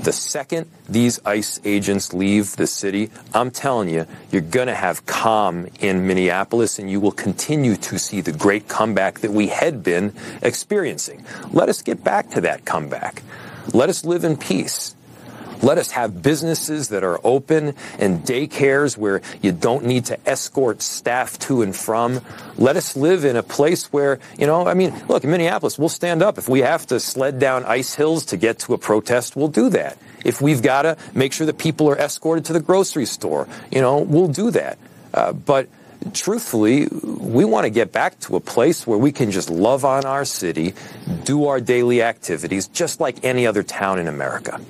The second these ICE agents leave the city, I'm telling you, you're going to have calm in Minneapolis, and you will continue to see the great comeback that we had been experiencing. Let us get back to that comeback. Let us live in peace. Let us have businesses that are open and daycares where you don't need to escort staff to and from. Let us live in a place where, look, in Minneapolis, we'll stand up. If we have to sled down ice hills to get to a protest, we'll do that. If we've got to make sure that people are escorted to the grocery store, we'll do that. But truthfully, we want to get back to a place where we can just love on our city, do our daily activities, just like any other town in America.